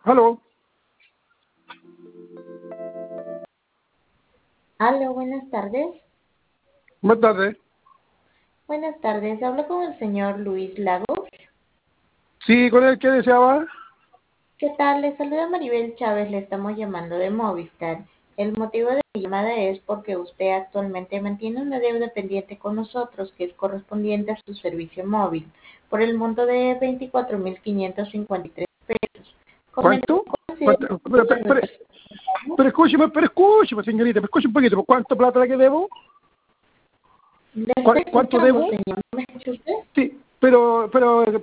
Aló, Aló, buenas tardes. buenas tardes. Buenas tardes, hablo con el señor Luis Lagos. Sí, con el que deseaba. ¿Qué tal? Le saluda Maribel Chávez, le estamos llamando de Movistar. El motivo de mi llamada es porque usted actualmente mantiene una deuda pendiente con nosotros que es correspondiente a su servicio móvil por el monto de 24.553 pesos. Coméntame ¿Cuánto? cuál ha sido ¿Cuánto? el motivo de nuestro reclamo. Pero escúcheme, señorita, pero escuche un poquito. ¿Cuánto plata la que debo? Le estoy ¿Cuánto escuchando, debo? señor. ¿Me escucha usted? Sí, pero